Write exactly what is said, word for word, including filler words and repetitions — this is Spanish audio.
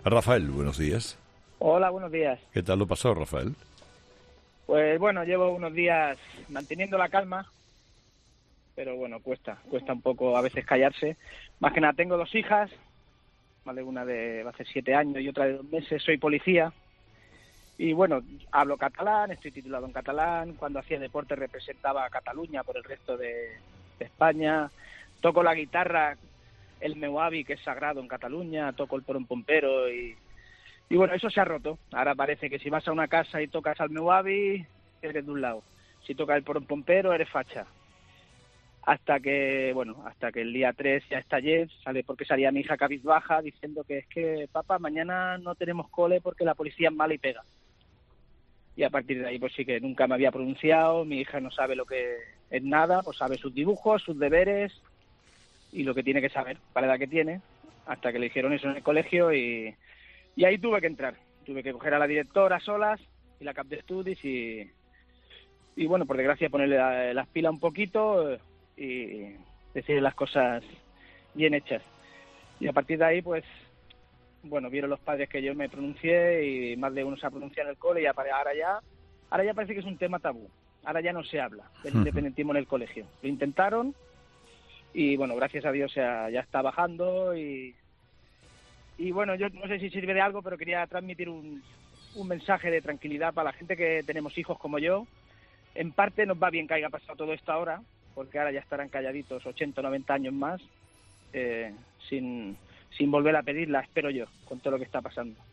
Rafael, buenos días. Hola, buenos días. ¿Qué tal lo pasó, Rafael? Pues bueno, llevo unos días manteniendo la calma, pero bueno, cuesta, cuesta un poco a veces callarse. Más que nada tengo dos hijas, vale, una de hace siete años y otra de dos meses, soy policía. Y bueno, hablo catalán, estoy titulado en catalán, cuando hacía deporte representaba a Cataluña por el resto de, de España, toco la guitarra, el meu avi, que es sagrado en Cataluña, toco el porón pompero y, y bueno, eso se ha roto. Ahora parece que si vas a una casa y tocas al meu avi, eres de un lado. Si tocas el porón pompero, eres facha. Hasta que, bueno, hasta que el día tres ya estallé, sale porque salía mi hija cabizbaja diciendo que es que, papá, mañana no tenemos cole porque la policía es mala y pega. Y a partir de ahí pues sí que nunca me había pronunciado, mi hija no sabe lo que es nada, pues sabe sus dibujos, sus deberes y lo que tiene que saber para la edad que tiene, hasta que le dijeron eso en el colegio y, y ahí tuve que entrar, tuve que coger a la directora a solas y la cap de estudios y, y bueno, por desgracia ponerle la, las pilas un poquito y decir las cosas bien hechas. Y a partir de ahí pues bueno, vieron los padres que yo me pronuncié y más de uno se ha pronunciado en el cole y ahora ya, ahora ya parece que es un tema tabú. Ahora ya no se habla del independentismo en el colegio. Lo intentaron y bueno, gracias a Dios ya, ya está bajando y, y bueno, yo no sé si sirve de algo, pero quería transmitir un, un mensaje de tranquilidad para la gente que tenemos hijos como yo. En parte nos va bien que haya pasado todo esto ahora, porque ahora ya estarán calladitos ochenta o noventa años más, eh, sin... sin volver a pedirla, espero yo, con todo lo que está pasando.